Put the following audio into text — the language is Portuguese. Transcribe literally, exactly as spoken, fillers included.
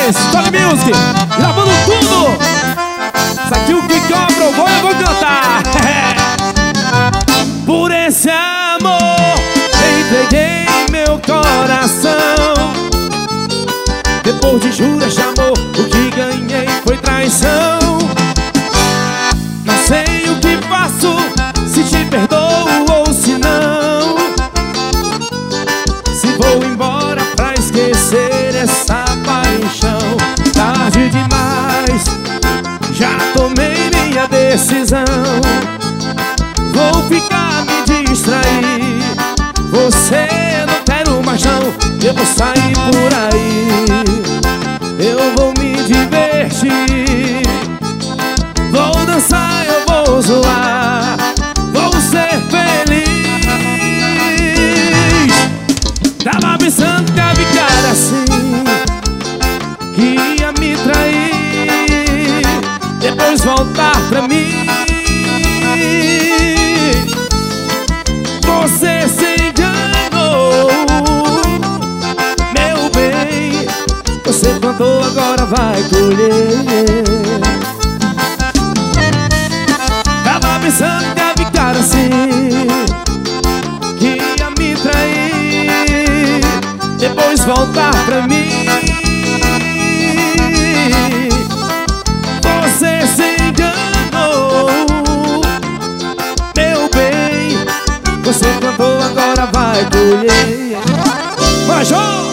dois, Tony Music, gravando tudo. Isso aqui o que cobra eu vou, eu vou cantar. Por esse amor entreguei meu coração. Depois de juras de amor, o que ganhei foi traição. Não sei o que faço, se te perdoo ou se não. Se vou embora pra esquecer essa paixão. Tarde demais, já tomei minha decisão. Vou ficar, me distrair. Você não quero mais não, eu vou sair por aí. Eu vou me divertir, vou dançar, eu vou zoar, vou ser feliz. Tava pensando que ia ficar assim, que ia me trair, depois voltar pra mim. Você se enganou, meu bem. Você plantou, agora vai colher. Tava pensando que ia ficar assim, que ia me trair, depois voltar pra mim. Você se enganou, meu bem. Você plantou, agora vai colher. Major!